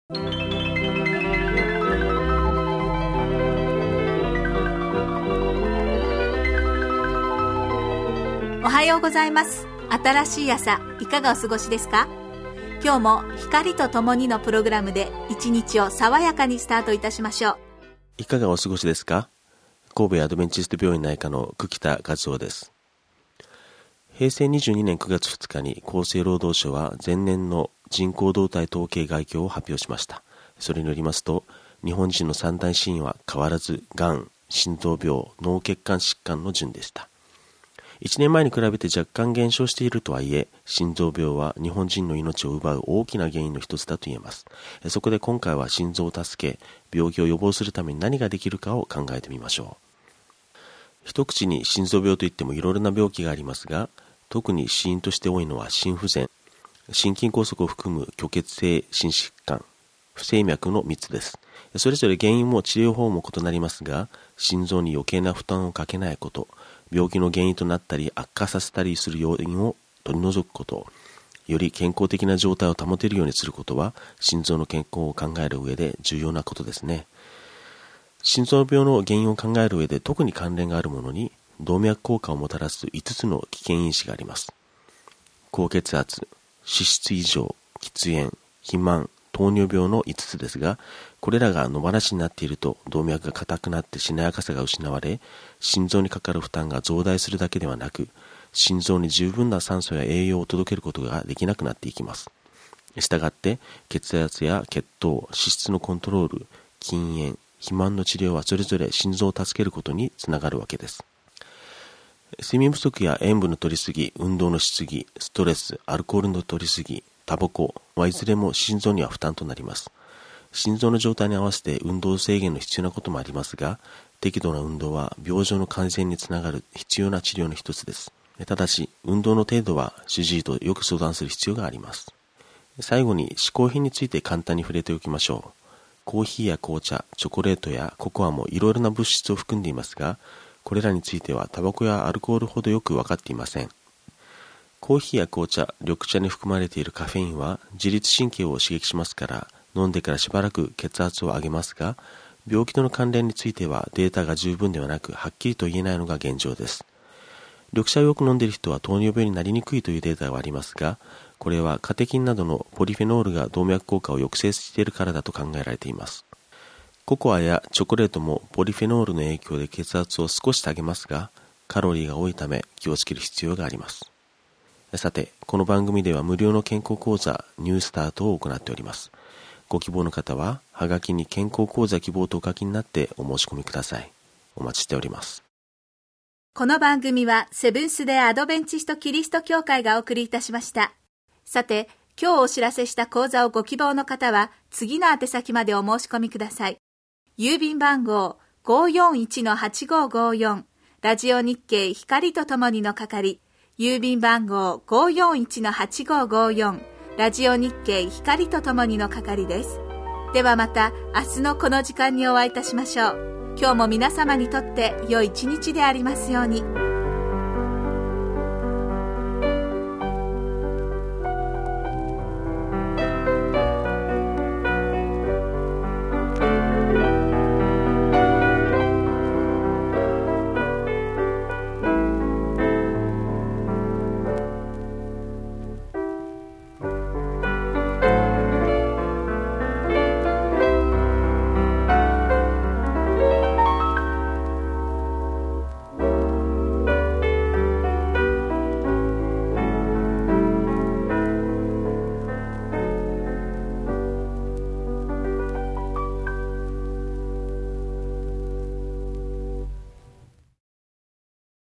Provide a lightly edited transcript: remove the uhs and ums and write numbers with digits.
おはようございます。新しい朝、いかがお過ごしですか？今日も光とともにのプログラムで一日を爽やかにスタートいたしましょう。 いかがお過ごしですか？神戸アドベンチスト病院内科の久木田和夫です。平成22年9月2日に厚生労働省は前年の人口動態統計概況を発表しました。それによりますと、日本人の三大死因は変わらずがん、心臓病、脳血管疾患の順でした。1年前に比べて若干減少しているとはいえ、心臓病は日本人の命を奪う大きな原因の一つだと言えます。そこで今回は心臓を助け、病気を予防するために何ができるかを考えてみましょう。一口に心臓病といってもいろいろな病気がありますが、特に死因として多いのは心不全、心筋梗塞を含む虚血性心疾患、不整脈の3つです。それぞれ原因も治療法も異なりますが、心臓に余計な負担をかけないこと、病気の原因となったり悪化させたりする要因を取り除くこと、より健康的な状態を保てるようにすることは心臓の健康を考える上で重要なことですね。心臓病の原因を考える上で特に関連があるものに動脈硬化をもたらす5つの危険因子があります。高血圧、脂質異常、喫煙、肥満、糖尿病の5つですが、これらが野放しになっていると動脈が硬くなってしなやかさが失われ、心臓にかかる負担が増大するだけではなく、心臓に十分な酸素や栄養を届けることができなくなっていきます。したがって血圧や血糖、脂質のコントロール、禁煙、肥満の治療はそれぞれ心臓を助けることにつながるわけです。睡眠不足や塩分の摂りすぎ、運動のしすぎ、ストレス、アルコールの摂りすぎ、タバコはいずれも心臓には負担となります。心臓の状態に合わせて運動制限の必要なこともありますが、適度な運動は病状の改善につながる必要な治療の一つです。ただし、運動の程度は主治医とよく相談する必要があります。最後に嗜好品について簡単に触れておきましょう。コーヒーや紅茶、チョコレートやココアもいろいろな物質を含んでいますが、これらについてはタバコやアルコールほどよく分かっていません。コーヒーや紅茶、緑茶に含まれているカフェインは自律神経を刺激しますから、飲んでからしばらく血圧を上げますが、病気との関連についてはデータが十分ではなく、はっきりと言えないのが現状です。緑茶をよく飲んでいる人は糖尿病になりにくいというデータがありますが、これはカテキンなどのポリフェノールが動脈硬化を抑制しているからだと考えられています。ココアやチョコレートもポリフェノールの影響で血圧を少し下げますが、カロリーが多いため気をつける必要があります。さて、この番組では無料の健康講座ニュースタートを行っております。ご希望の方ははがきに健康講座希望とお書きになってお申し込みください。お待ちしております。 この番組はセブンス・デ・アドベンチスト・キリスト教会がお送りいたしました。さて、今日お知らせした講座をご希望の方は次の宛先までお申し込みください。郵便番号 541-8554 ラジオ日経光とともにの係、郵便番号 541-8554 ラジオ日経光とともにの係です。ではまた明日のこの時間にお会いいたしましょう。今日も皆様にとって良い一日でありますように。